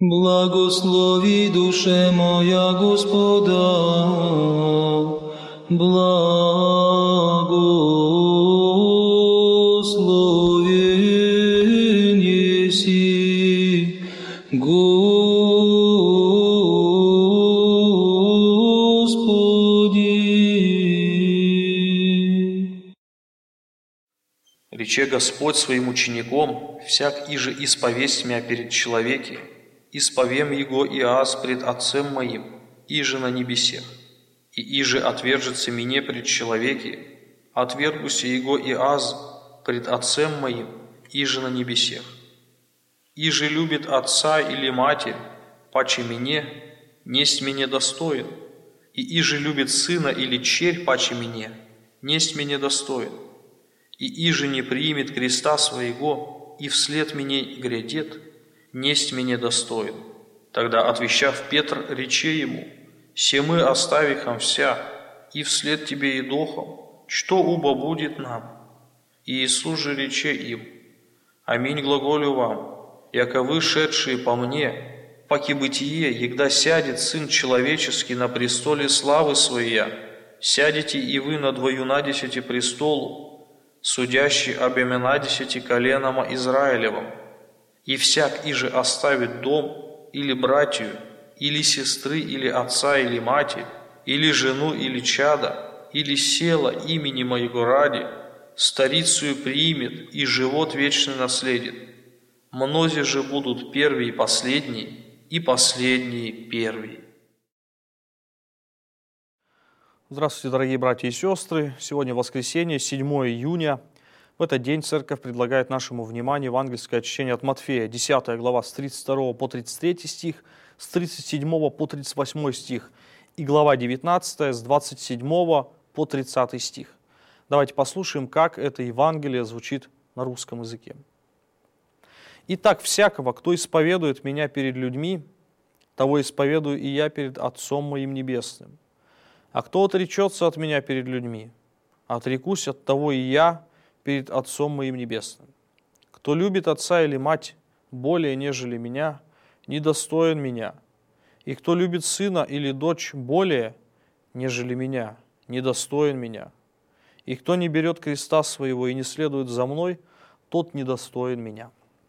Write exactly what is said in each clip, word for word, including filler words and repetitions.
Благослови, душе моя, Господа, благословен еси, Господи. Рече Господь своим учеником: всяк иже исповесть мя перед человеки, исповем его и аз пред Отцем моим, иже на небесех. И иже отвержется мне пред человеки, отвергуся его и аз пред Отцем моим, иже на небесех. Иже любит отца или матерь, паче мне, несть мне достоин, и иже любит сына или черь, паче мне, несть мне достоин. И иже не примет креста своего, и вслед мне грядет, несть мне достоин. Тогда, отвещав Петр, рече ему: се мы оставихом вся, и вслед тебе идохом, что убо будет нам? И Иисус же рече им: аминь глаголю вам, яко вы, шедшие по мне, паки бытие, егда сядет Сын Человеческий на престоле славы Своей, сядете и вы на двоюнадесяти престолу, судящий об именадесяти коленам Израилевым. И всяк иже оставит дом, или братью, или сестры, или отца, или матерь, или жену, или чада, или села имени Моего ради, старицею примет и живот вечный наследит. Мнози же будут первые последние, и последние первые. Здравствуйте, дорогие братья и сестры! Сегодня воскресенье, седьмое июня. В этот день Церковь предлагает нашему вниманию евангельское чтение от Матфея, десятая глава, с тридцать второго по тридцать третий стих, с тридцать седьмого по тридцать восьмой стих, и глава девятнадцатая, с двадцать седьмого по тридцатый стих. Давайте послушаем, как это Евангелие звучит на русском языке. «Итак, всякого, кто исповедует Меня перед людьми, того исповедую и Я перед Отцом Моим Небесным. А кто отречется от Меня перед людьми, отрекусь от того и Я перед Отцом Моим Небесным. Кто любит отца или мать более, нежели Меня, недостоин Меня. И кто любит сына или дочь более, нежели Меня, недостоин Меня. И кто не берет креста своего и не следует за Мной, тот недостоин Меня».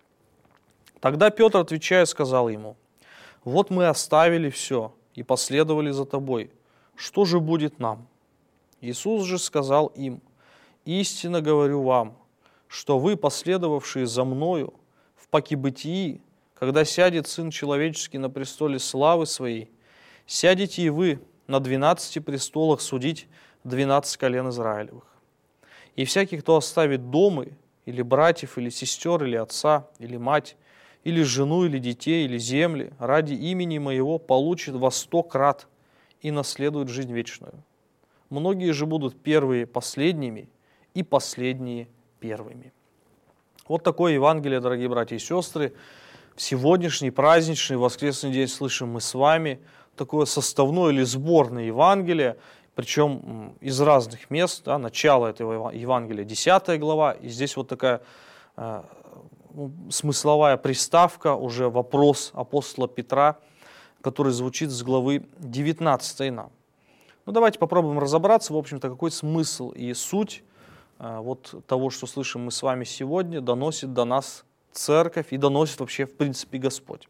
Тогда Петр, отвечая, сказал ему: «Вот мы оставили все и последовали за Тобой. Что же будет нам?» Иисус же сказал им: «Истинно говорю вам, что вы, последовавшие за Мною, в покибытии, когда сядет Сын Человеческий на престоле славы Своей, сядете и вы на двенадцати престолах судить двенадцать колен Израилевых. И всякий, кто оставит домы, или братьев, или сестер, или отца, или мать, или жену, или детей, или земли, ради имени Моего получит во сто крат и наследует жизнь вечную. Многие же будут первые последними, и последние первыми». Вот такое Евангелие, дорогие братья и сестры. В сегодняшний праздничный воскресный день слышим мы с вами такое составное или сборное Евангелие, причем из разных мест. Да, начало этого Евангелия десятая глава, и здесь вот такая э, смысловая приставка, уже вопрос апостола Петра, который звучит с главы девятнадцатой нам. Ну, давайте попробуем разобраться, в общем-то, какой смысл и суть э, вот того, что слышим мы с вами сегодня, доносит до нас Церковь и доносит вообще, в принципе, Господь.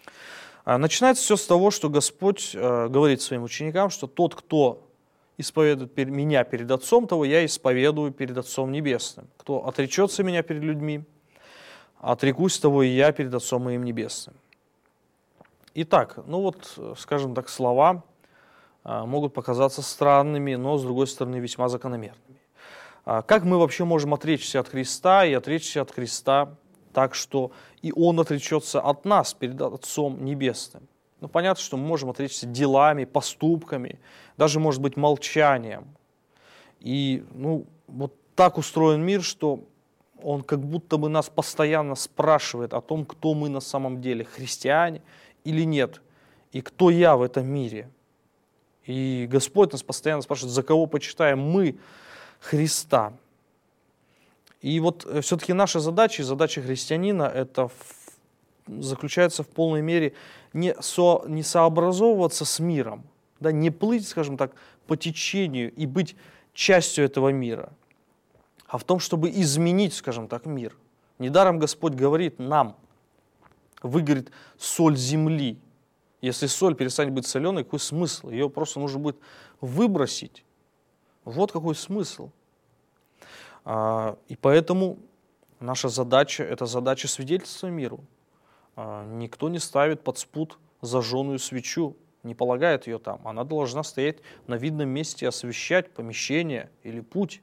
Э, начинается все с того, что Господь э, говорит своим ученикам, что тот, кто исповедует перед Меня перед Отцом, того Я исповедую перед Отцом Небесным. Кто отречется Меня перед людьми, отрекусь того и Я перед Отцом Моим Небесным. Итак, ну вот, скажем так, слова могут показаться странными, но, с другой стороны, весьма закономерными. Как мы вообще можем отречься от Христа и отречься от Христа так, что и Он отречется от нас перед Отцом Небесным? Ну, понятно, что мы можем отречься делами, поступками, даже, может быть, молчанием. И, ну, вот так устроен мир, что он как будто бы нас постоянно спрашивает о том, кто мы на самом деле, христиане или нет, и кто я в этом мире. И Господь нас постоянно спрашивает, за кого почитаем мы Христа. И вот все-таки наша задача, и задача христианина, это заключается в полной мере не, со, не сообразовываться с миром, да, не плыть, скажем так, по течению и быть частью этого мира, а в том, чтобы изменить, скажем так, мир. Недаром Господь говорит нам: вы, говорит, соль земли. Если соль перестанет быть соленой, какой смысл? Ее просто нужно будет выбросить. Вот какой смысл. И поэтому наша задача – это задача свидетельства миру. Никто не ставит под спут зажженную свечу, не полагает ее там. Она должна стоять на видном месте и освещать помещение или путь.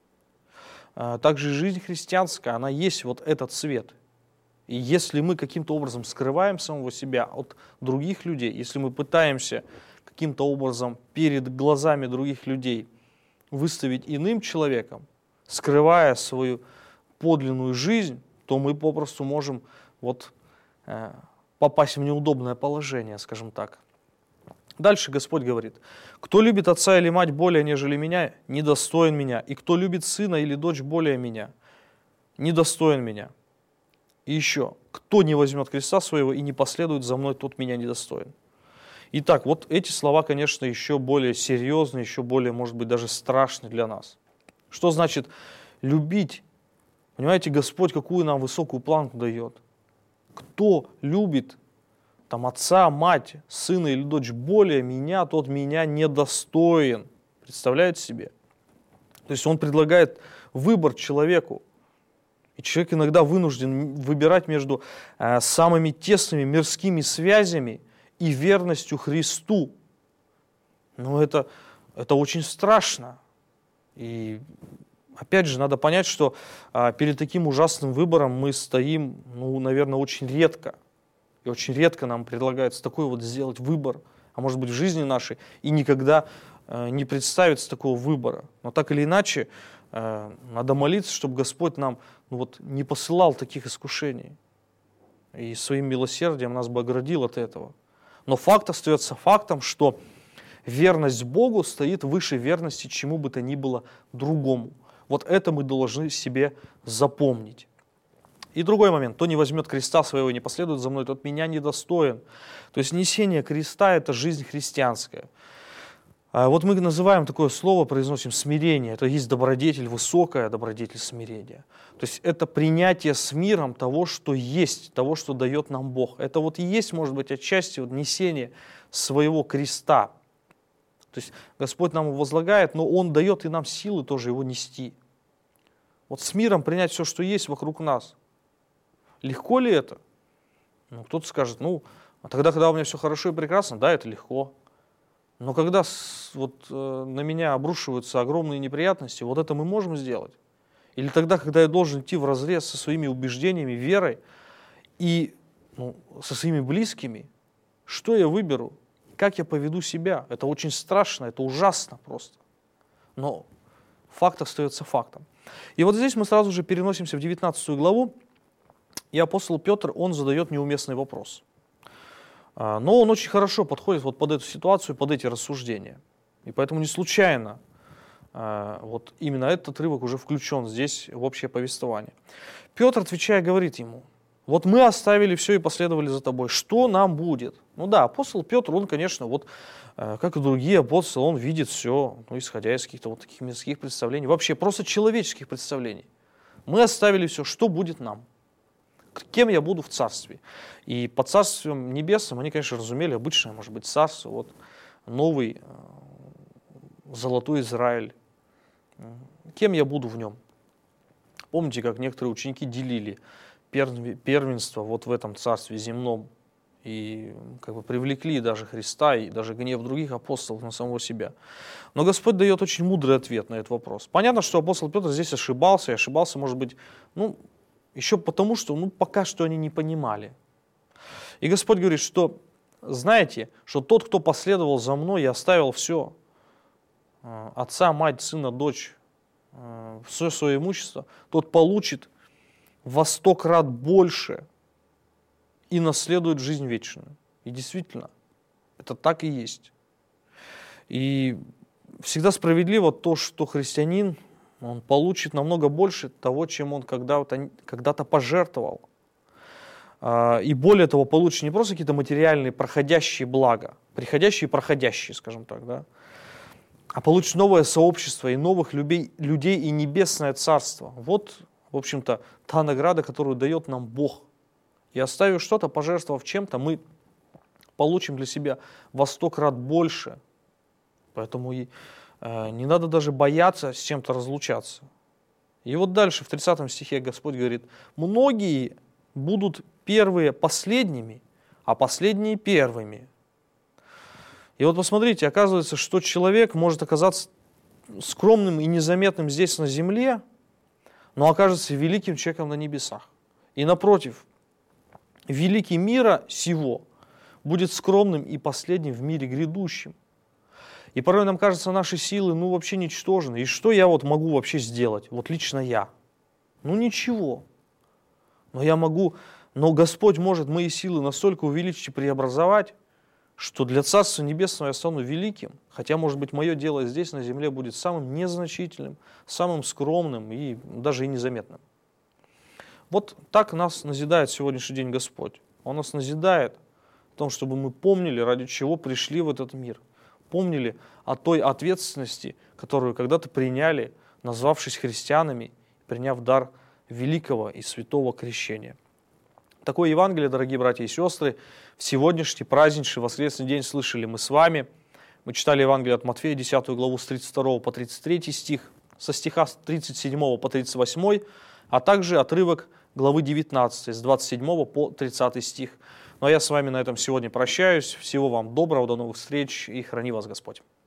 Также жизнь христианская, она есть вот этот свет. И если мы каким-то образом скрываем самого себя от других людей, если мы пытаемся каким-то образом перед глазами других людей выставить иным человеком, скрывая свою подлинную жизнь, то мы попросту можем вот, э, попасть в неудобное положение, скажем так. Дальше Господь говорит: «Кто любит отца или мать более, нежели меня, недостоин меня, и кто любит сына или дочь более меня, недостоин меня. И еще, кто не возьмет креста своего и не последует за мной, тот меня недостоин». Итак, вот эти слова, конечно, еще более серьезные, еще более, может быть, даже страшные для нас. Что значит любить? Понимаете, Господь какую нам высокую планку дает. Кто любит там, отца, мать, сына или дочь более меня, тот меня недостоин. Представляете себе? То есть Он предлагает выбор человеку. И человек иногда вынужден выбирать между э, самыми тесными мирскими связями и верностью Христу. Но это, это очень страшно. И опять же, надо понять, что э, перед таким ужасным выбором мы стоим, ну, наверное, очень редко. И очень редко нам предлагается такой вот сделать выбор, а может быть в жизни нашей, и никогда э, не представится такого выбора. Но так или иначе, э, надо молиться, чтобы Господь нам ну, вот, не посылал таких искушений. И своим милосердием нас бы оградил от этого. Но факт остается фактом, что верность Богу стоит выше верности чему бы то ни было другому. Вот это мы должны себе запомнить. И другой момент. Кто не возьмет креста своего и не последует за мной, тот меня недостоин. То есть несение креста – это жизнь христианская. Вот мы называем такое слово, произносим смирение. Это есть добродетель, высокая добродетель смирения. То есть это принятие с миром того, что есть, того, что дает нам Бог. Это вот и есть, может быть, отчасти вот несение своего креста. То есть Господь нам его возлагает, но Он дает и нам силы тоже его нести. Вот с миром принять все, что есть вокруг нас. Легко ли это? Ну, кто-то скажет, ну, а тогда, когда у меня все хорошо и прекрасно, да, это легко. Но когда вот, э, на меня обрушиваются огромные неприятности, вот это мы можем сделать? Или тогда, когда я должен идти вразрез со своими убеждениями, верой и ну, со своими близкими, что я выберу? Как я поведу себя? Это очень страшно, это ужасно просто. Но факт остается фактом. И вот здесь мы сразу же переносимся в девятнадцатую главу, и апостол Петр, он задает неуместный вопрос. Но он очень хорошо подходит вот под эту ситуацию, под эти рассуждения. И поэтому не случайно вот именно этот отрывок уже включен здесь в общее повествование. Петр, отвечая, говорит ему: вот мы оставили все и последовали за тобой. Что нам будет? Ну да, апостол Петр, он, конечно, вот как и другие апостолы, он видит все, ну, исходя из каких-то вот таких мирских представлений, вообще просто человеческих представлений. Мы оставили все, что будет нам? Кем я буду в царстве? И под царством небесным они, конечно, разумели обычное, может быть, царство, вот, новый золотой Израиль. Кем я буду в нем? Помните, как некоторые ученики делили первенство вот в этом царстве земном и как бы привлекли даже Христа и даже гнев других апостолов на самого себя. Но Господь дает очень мудрый ответ на этот вопрос. Понятно, что апостол Петр здесь ошибался, и ошибался, может быть, ну, еще потому, что ну, пока что они не понимали. И Господь говорит, что знаете, что тот, кто последовал за мной и оставил все, отца, мать, сына, дочь, все свое имущество, тот получит во сто крат больше и наследует жизнь вечную. И действительно, это так и есть. И всегда справедливо то, что христианин, он получит намного больше того, чем он когда-то, когда-то пожертвовал. И более того, получишь не просто какие-то материальные проходящие блага, приходящие и проходящие, скажем так, да, а получишь новое сообщество и новых людей, людей и небесное царство. Вот, в общем-то, та награда, которую дает нам Бог. И оставив что-то, пожертвовав чем-то, мы получим для себя во сто крат больше. Поэтому и, э, не надо даже бояться с чем-то разлучаться. И вот дальше в тридцатом стихе Господь говорит: многие будут первые последними, а последние первыми. И вот посмотрите, оказывается, что человек может оказаться скромным и незаметным здесь на земле, но окажется великим человеком на небесах. И напротив, великий мира сего будет скромным и последним в мире грядущем. И порой нам кажется, наши силы ну вообще ничтожны. И что я вот могу вообще сделать? Вот лично я. Ну ничего. Но я могу, но Господь может мои силы настолько увеличить и преобразовать, что для Царства Небесного я стану великим, хотя, может быть, мое дело здесь, на земле, будет самым незначительным, самым скромным и даже и незаметным. Вот так нас назидает сегодняшний день Господь. Он нас назидает в том, чтобы мы помнили, ради чего пришли в этот мир. Помнили о той ответственности, которую когда-то приняли, назвавшись христианами, приняв дар великого и святого крещения. Такое Евангелие, дорогие братья и сестры, в сегодняшний праздничный воскресный день слышали мы с вами. Мы читали Евангелие от Матфея, десятую главу с тридцать второго по тридцать третий стих, со стиха с тридцать седьмого по тридцать восьмой, а также отрывок главы девятнадцатой, с двадцать седьмого по тридцатый стих. Ну а я с вами на этом сегодня прощаюсь. Всего вам доброго, до новых встреч и храни вас Господь.